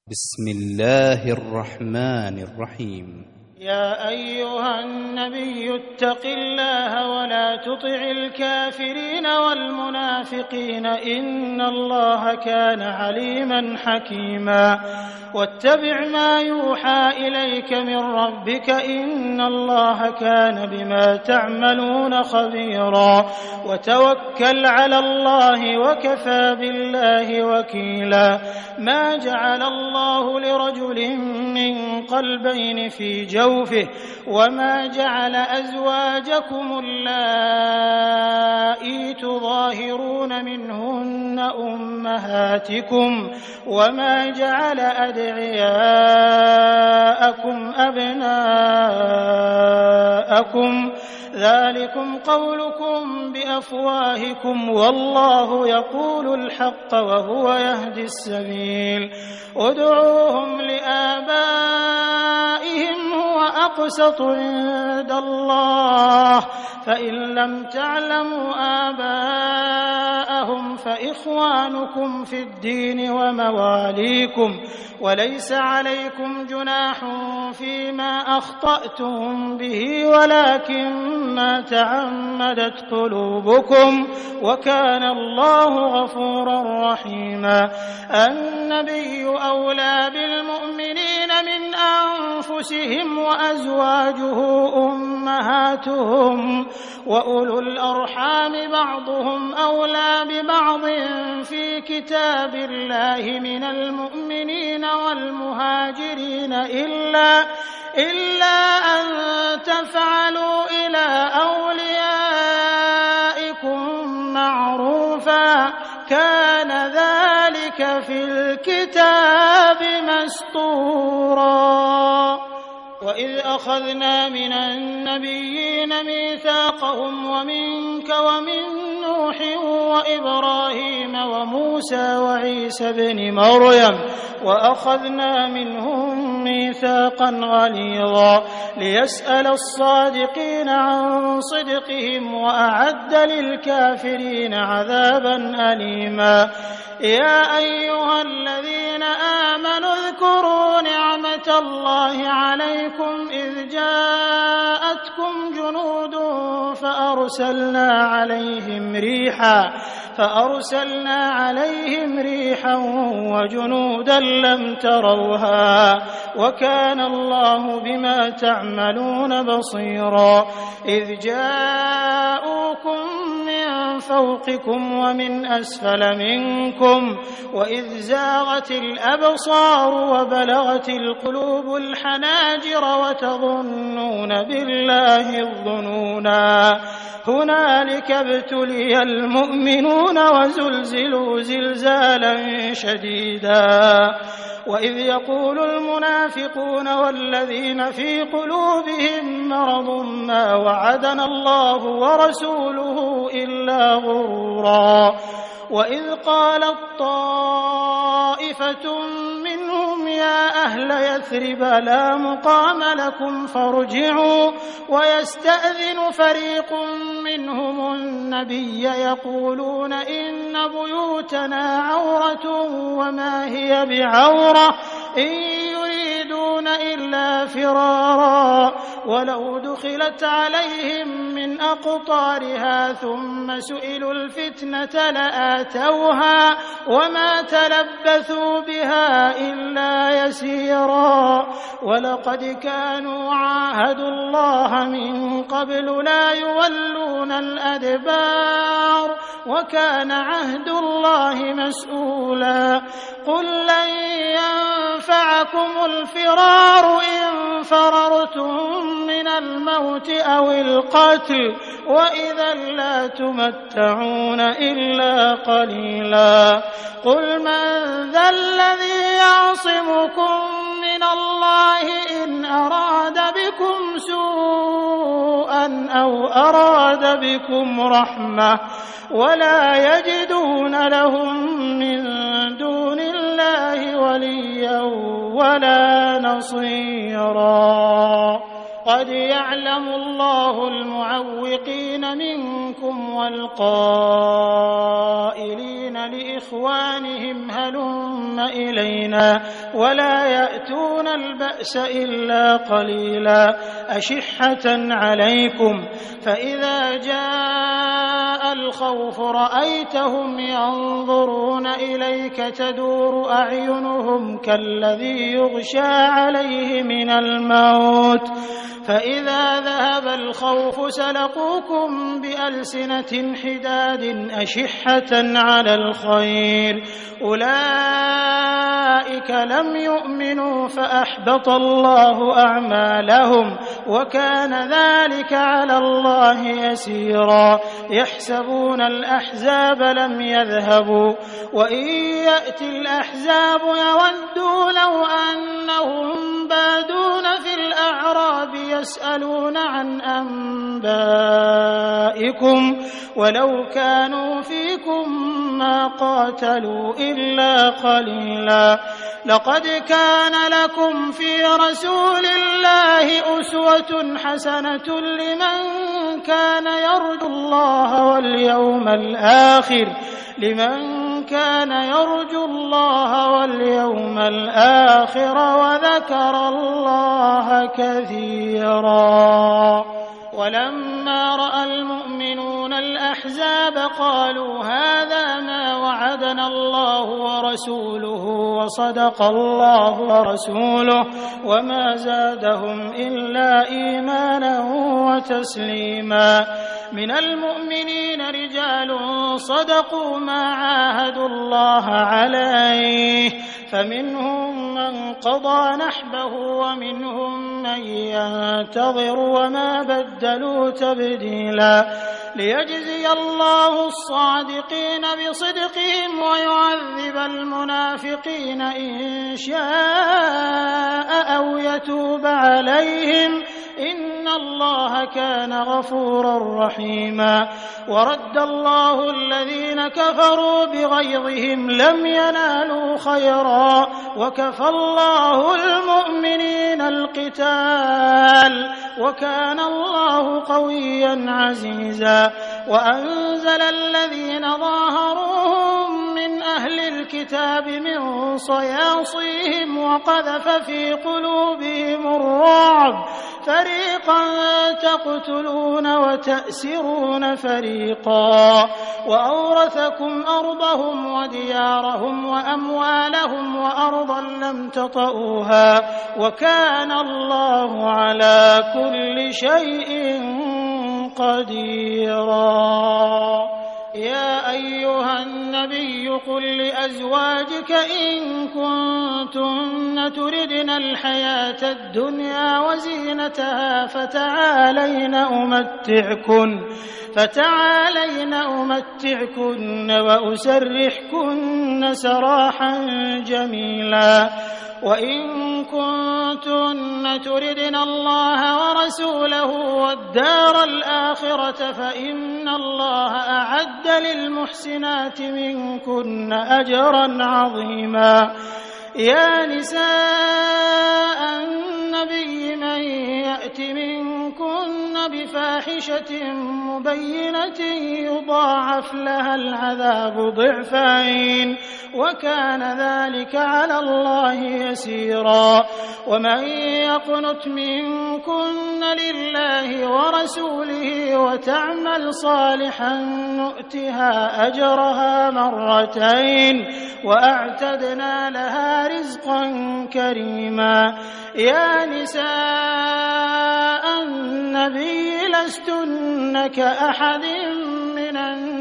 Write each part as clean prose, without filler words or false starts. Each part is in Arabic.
بسم الله الرحمن الرحيم. يا أيها النبي اتق الله ولا تطع الكافرين والمنافقين إن الله كان عليما حكيما واتبع ما يوحى إليك من ربك إن الله كان بما تعملون خبيرا وتوكل على الله وكفى بالله وكيلا ما جعل الله لرجل من قلبين في جوفه وما جعل أزواجكم اللائي تظاهرون منهن أمهاتكم وما جعل أدعياءكم أبناءكم ذلكم قولكم بأفواهكم والله يقول الحق وهو يهدي السبيل ادعوهم لآبائهم هو أقسط عند الله فإن لم تعلموا آباءهم فإخوانكم في الدين ومواليكم وليس عليكم جناح فيما أخطأتم به ولكن ما تعمدت قلوبكم وكان الله غفورا رحيما النبي أولى بالمؤمنين من أنفسهم وأزواجه أمهاتهم وأولو الأرحام بعضهم أولى ببعض في كتاب الله من المؤمنين والمهاجرين إلا أن تفعلوا إلى أوليائكم معروفا كان ذلك في الكتاب مسطورا وإذ أخذنا من النبيين ميثاقهم ومنك ومن نوح وإبراهيم وموسى وعيسى بن مريم وأخذنا منهم ميثاقا غليظا ليسأل الصادقين عن صدقهم وأعد للكافرين عذابا أليما يا أيها الذين آمنوا اذكروا نعمة الله عليكم إذ جاءتكم جنود فأرسلنا عليهم ريحا وجنودا لم تروها وكان الله بما تعملون بصيرا إذ جاءوكم من فوقكم ومن أسفل منكم وإذ زاغت الأبصار وبلغت القلوب الحناجر وتظنون بالله الظنونا هنالك ابتلي المؤمنون وزلزلوا زلزالا شديدا وإذ يقول المنافقون والذين في قلوبهم مرض ما وعدنا الله ورسوله إلا غرورا وإذ قالت طائفة منهم يا أهل يثرب لا مقام لكم فارجعوا ويستأذن فريق منهم النبي يقولون إن بيوتنا عورة وما هي بعورة إن يريدون إلا فرارا ولو دخلت عليهم من أقطارها ثم سئلوا الفتنة لآتوها وما تلبثوا بها إلا يسيرا ولقد كانوا عاهدوا الله من قبل لا يولون الأدبار وكان عهد الله مسؤولا قل لن ينفعكم الفرار إن فررتم من الموت أو القتل وإذا لا تمتعون إلا قليلا قل من ذا الذي يعصمكم من الله إن أراد بكم سوءا أو أراد بكم رحمة ولا يجدون لهم من دون الله وليا ولا نصيرا قد يعلم الله المعوقين منكم والقائلين لإخوانهم هلم إلينا ولا يأتون البأس إلا قليلا أشحة عليكم فإذا جاء الخوف رأيتهم ينظرون إليك تدور أعينهم كالذي يغشى عليه من الموت فإذا ذهب الخوف سلقوكم بألسنة حداد أشحة على الخير أولئك لم يؤمنوا فأحبط الله أعمالهم وكان ذلك على الله يسيرا يحسبون الأحزاب لم يذهبوا وإن يأتي الأحزاب يودوا لو أنهم بادون في الأعراب يسألون عن أنبائكم ولو كانوا فيكم ما قاتلوا إلا قليلا لقد كان لكم في رسول الله أسوة حسنة لمن كان يرجو الله واليوم الآخر وذكر الله كثيرا ولما رأى المؤمنون الأحزاب قالوا هذا ما وعدنا الله ورسوله وصدق الله ورسوله وما زادهم إلا إيمانا وتسليما من المؤمنين رجال صدقوا ما عاهدوا الله عليه فمنهم من قضى نحبه ومنهم من ينتظر وما بدلوا تبديلا ليجزي الله الصادقين بصدقهم ويعذب المنافقين إن شاء أو يتوب عليهم إن الله كان غفورا رحيما ورد الله الذين كفروا بغيظهم لم ينالوا خيرا وكفى الله المؤمنين القتال وكان الله قويا عزيزا وأنزل الذين ظاهروهم من أهل الكتاب من صياصيهم وقذف في قلوبهم الرعب فريقا تقتلون وتأسرون فريقا وأورثكم أرضهم وديارهم وأموالهم وأرضا لم تطئوها وكان الله على كل شيء قديرا يا أيها النبي قل لأزواجك إن كنتن تردن الحياة الدنيا وزينتها فتعالين أمتعكن وأسرحكن سراحا جميلا وإن كنتن تردن الله ورسوله والدار الآخرة فإن الله أعد للمحسنات منكن أجرا عظيما يا نساء النبي من يأت منكن بفاحشة مبينة يضاعف لها العذاب ضعفين وكان ذلك على الله يسيرا ومن يقنت منكن لله ورسوله وتعمل صالحا نؤتها أجرها مرتين وأعتدنا لها رزقا كريما يا نساء النبي لستن كأحد من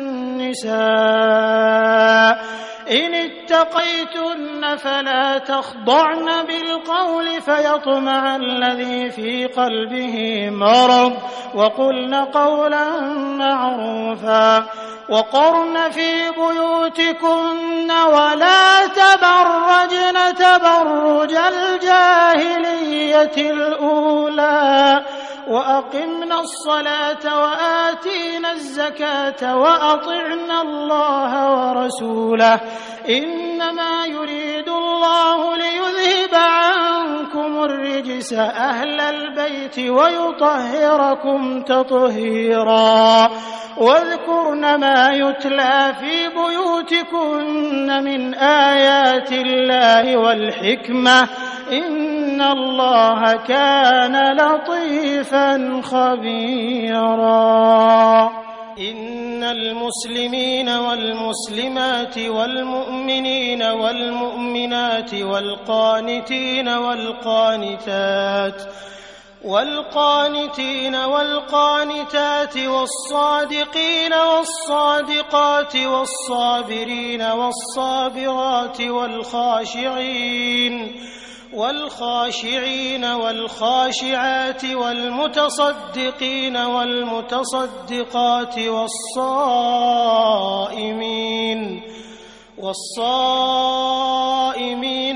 النساء إن اتقيتن فلا تخضعن بالقول فيطمع الذي في قلبه مرض وقلن قولا معروفا وقرن في بيوتكن ولا تبرجن تبرج الجاهلية الأولى وأقمنا الصلاة وآتينا الزكاة وأطعنا الله ورسوله إنما يريد الله ليذهب عنكم الرجس أهل البيت ويطهركم تطهيرا واذكرن ما يتلى في بيوتكن من آيات الله والحكمة إن الله كان لطيفا خبيرا. إن المسلمين والمسلمات والمؤمنين والمؤمنات والقانتين والقانتات والصادقين والصادقات والصابرين والصابرات والخاشعين والخاشعات والمتصدقين والمتصدقات والصائمين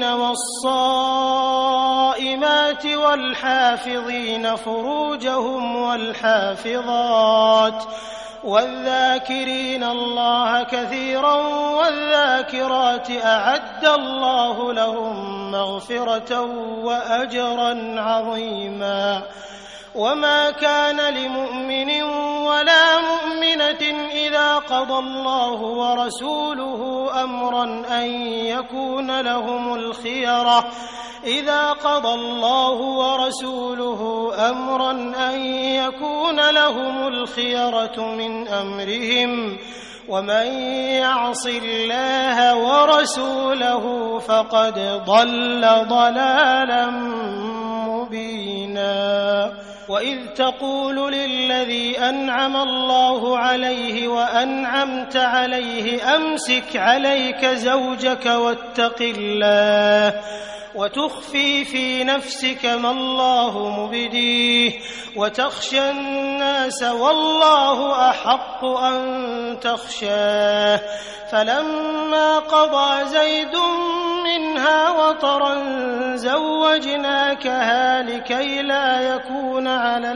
والصائمات والحافظين فروجهم والحافظات والذاكرين الله كثيرا والذاكرات أعد الله لهم مغفرة وأجرا عظيما. وما كان لمؤمن ولا مؤمنة إذا قضى الله ورسوله أمرا أن يكون لهم الخيرة من أمرهم ومن يعص الله ورسوله فقد ضل ضلالا مبينا. وإذ تقول للذي أنعم الله عليه وأنعمت عليه أمسك عليك زوجك واتق الله وتخفي في نفسك ما الله مبديه وتخشى الناس والله أحق أن تخشاه. فلما قضى زيد منها وطرا زوجناكها لكي لا يكون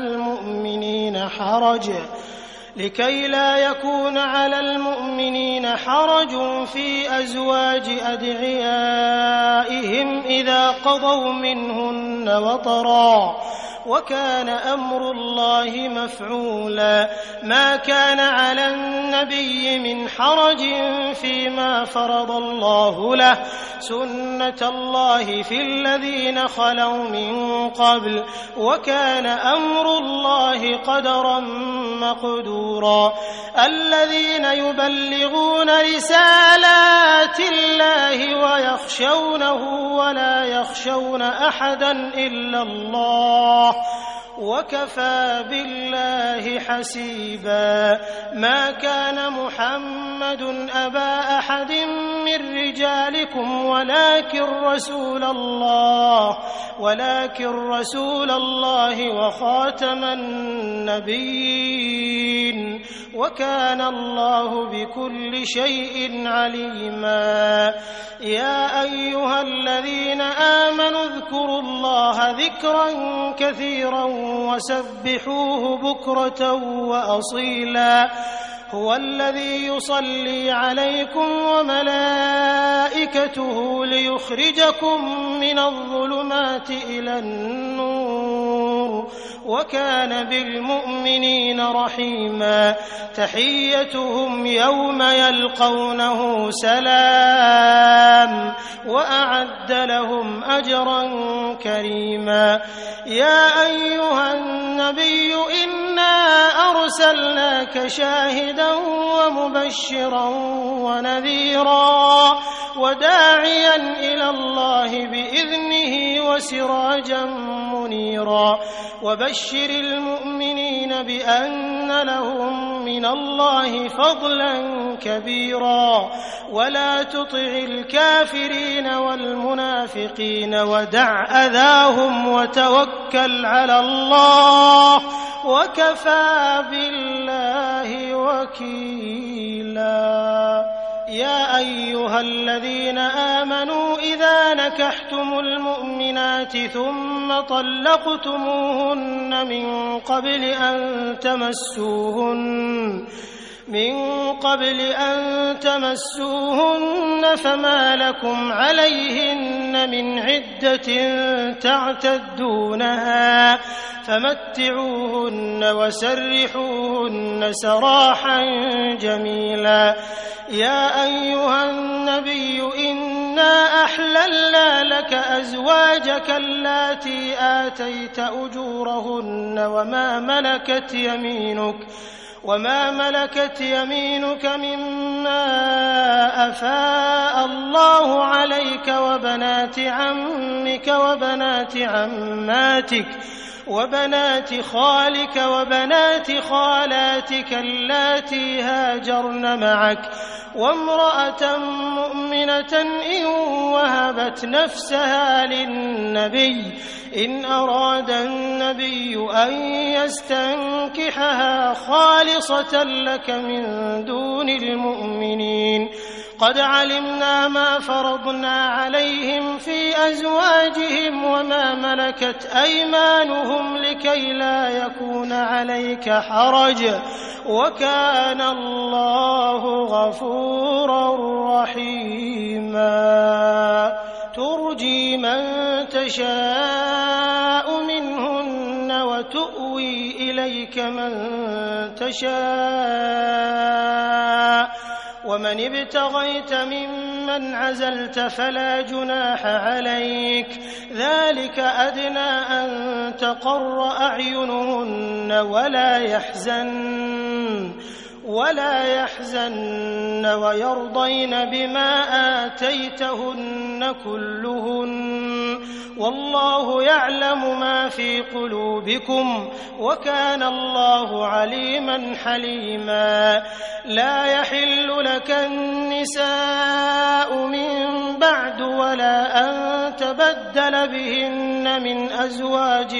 على المؤمنين حرج في أزواج أدعيائهم إذا قضوا منهن وطرا وكان أمر الله مفعولا. ما كان على النبي من حرج فيما فرض الله له سنة الله في الذين خلوا من قبل وكان أمر الله قدرا مقدورا. الذين يبلغون رسالات الله ويخشونه ولا يخشون أحدا إلا الله وكفى بالله حسيبا. ما كان محمد أبا أحد من رجالكم ولكن رسول الله وخاتم النبيين وكان الله بكل شيء عليما. يا أيها الذين آمنوا اذكروا الله ذكرا كثيرا وسبحوه بكرة وأصيلا. هو الذي يصلي عليكم وملائكته ليخرجكم من الظلمات إلى النور وكان بالمؤمنين رحيما. تحيتهم يوم يلقونه سلام وأعد لهم أجرا كريما. يا أيها النبي إنا أرسلناك شاهدا ومبشرا ونذيرا وداعيا إلى الله بإذنه وسراجا منيرا. وبشر المؤمنين بأن لهم من الله فضلا كبيرا. ولا تطع الكافرين والمنافقين ودع أذاهم وتوكل على الله وكفى بالله وكيلا. يا أيها الذين آمنوا إذا نكحتم المؤمنات ثم طلقتموهن من قبل أن تمسوهن من قبل أن تمسوهن فما لكم عليهن من عدة تعتدونها فمتعوهن وسرحوهن سراحا جميلا. يا أيها النبي إنا أحللنا لك أزواجك اللاتي آتيت أجورهن وما ملكت يمينك مما أفاء الله عليك وبنات عمك وبنات عماتك وبنات خالك وبنات خالاتك اللاتي هاجرن معك وامرأة مؤمنة إن وهبت نفسها للنبي إن أراد النبي أن يستنكحها خالصة لك من دون المؤمنين. قد علمنا ما فرضنا عليهم في أزواجهم وما ملكت أيمانهم لكي لا يكون عليك حرج وكان الله غفورا رحيما. ترجي من تشاء منهن وتؤوي إليك من تشاء ومن ابتغيت ممن عزلت فلا جناح عليك ذلك أدنى أن تقر أعينهن ولا يحزن ويرضين بما آتيتهن كلهن والله يعلم ما في قلوبكم وكان الله عليما حليما. لا يحل لك النساء من بعد ولا أن تبدل بهن من أزواج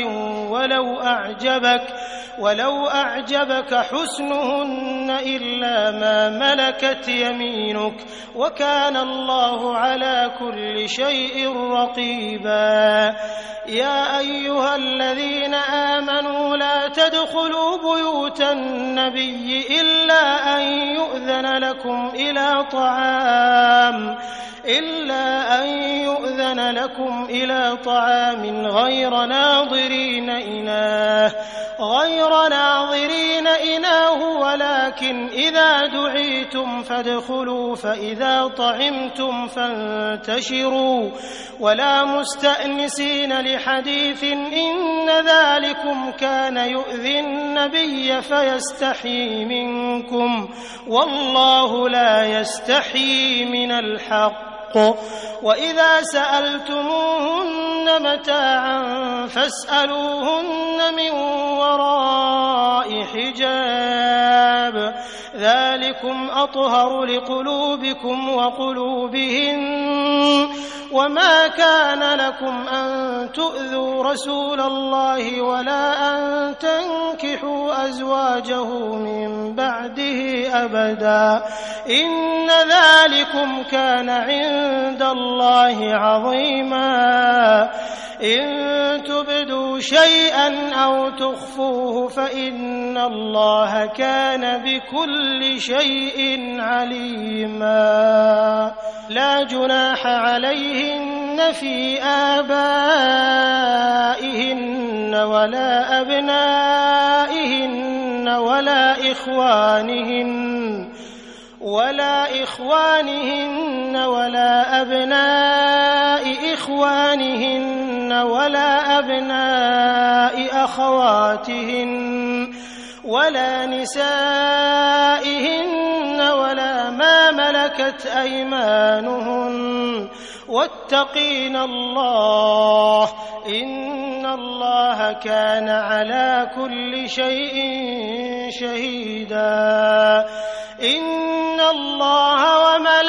ولو أعجبك حسنهن إلا ما ملكت يمينك وكان الله على كل شيء رقيبا. يا أيها الذين آمنوا لا تدخلوا بيوت النبي إلا أن يؤذن لكم إلى طعام غير ناظرين إناه ولكن إذا دعيتم فادخلوا فإذا طعمتم فانتشروا ولا مستأنسين لحديث إن ذلكم كان يؤذي النبي فيستحيي منكم والله لا يستحيي من الحق. وإذا سألتموهن متاعا فاسألوهن من وراء حجاب ذلكم أطهر لقلوبكم وقلوبهن. وما كان لكم أن تؤذوا رسول الله ولا أن تنكحوا أزواجه من بعده أبدا إن ذلكم كان عند الله عظيما. إن تبدوا شيئا أو تخفوه فإن الله كان بكل شيء عليما. لا جناح عليهن في آبائهن ولا أبنائهن ولا إخوانهن ولا أبناء إخوانهن ولا أبناء أخواتهن ولا نسائهن ولا ما ملكت أيمانهن واتقين الله إن الله كان على كل شيء شهيدا. إن الله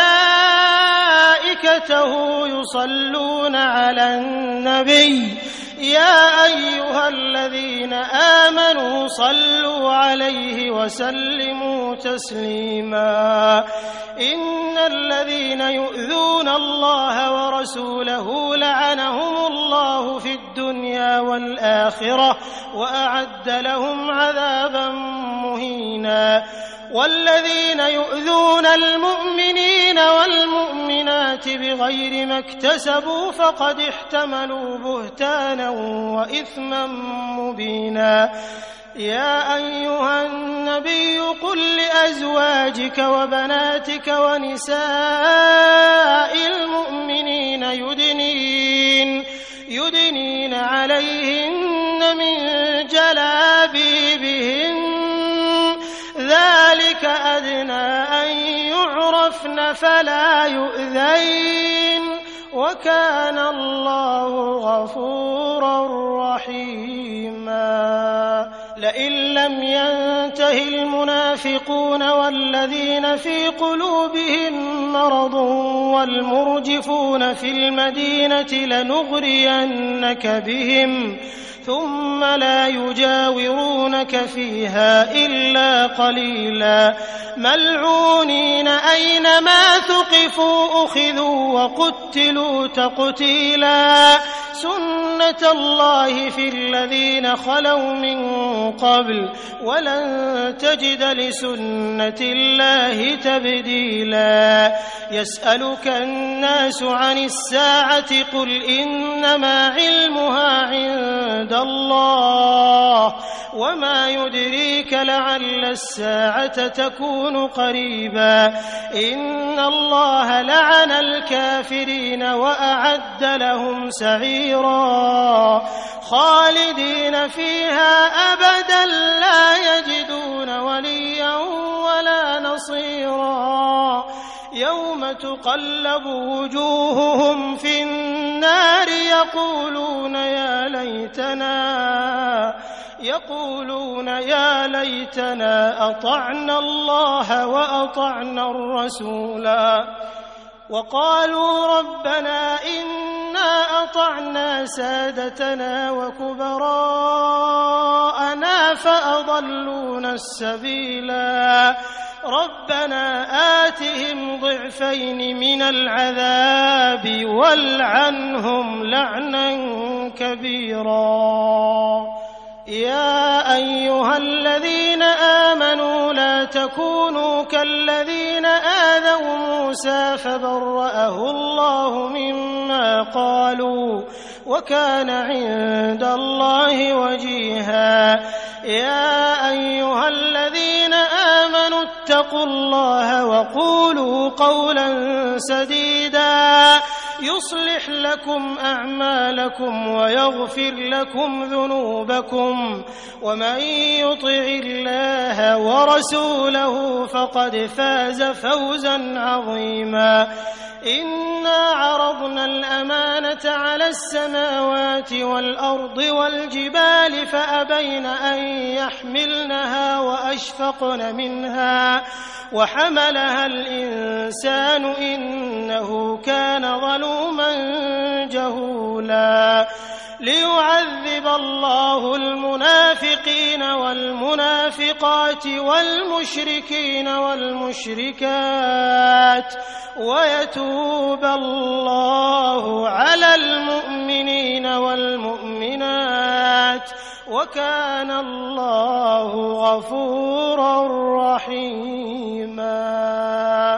وملائكته يصلون على النبي يا أيها الذين آمنوا صلوا عليه وسلموا تسليما. إن الذين يؤذون الله ورسوله لعنهم الله في الدنيا والآخرة وأعد لهم عذابا مهينا. والذين يؤذون المؤمنين والمؤمنات بغير ما اكتسبوا فقد احتملوا بهتانا وإثما مبينا يا أيها النبي قل لأزواجك وبناتك ونساء المؤمنين يدنين عليهن من جلابيبهن ذلك أدنى أن يعرفن فلا يؤذين وكان الله غفورا رحيما لئن لم ينته المنافقون والذين في قلوبهم مرض والمرجفون في المدينة لنغرينك بهم ثم لا يجاورونك فيها إلا قليلا ملعونين أينما ثقفوا أخذوا وقتلوا تقتيلا سنة الله في الذين خلوا من قبل ولن تجد لسنة الله تبديلا يسألك الناس عن الساعة قل إنما علمها عند الله وما يدريك لعل الساعة تكون قريبا إن الله لعن الكافرين وأعد لهم سعيرا خالدين فيها أبدا لا يجدون وليا ولا نصيرا يوم تقلب وجوههم في النار يقولون يا ليتنا أطعنا الله وأطعنا الرسولا وقالوا ربنا إنا أطعنا سادتنا وكبراءنا فأضلونا السبيلا ربنا آتهم ضعفين من العذاب والعنهم لعنا كبيرا يا أيها الذين آمنوا لا تكونوا كالذين آذوا موسى فبرأه الله مما قالوا وكان عند الله وجيها يا أيها الذين آمنوا اتقوا الله وقولوا قولا سديدا يصلح لكم أعمالكم ويغفر لكم ذنوبكم ومن يطع الله ورسوله فقد فاز فوزا عظيما إنا عرضنا الأمانة على السماوات والأرض والجبال فأبين أن يحملنها وأشفقن منها وحملها الإنسان إنه كان ظلوما جهولا ليعذب الله المنافقين والمنافقات والمشركين والمشركات ويتوب الله على المؤمنين والمؤمنات وكان الله غفورا رحيما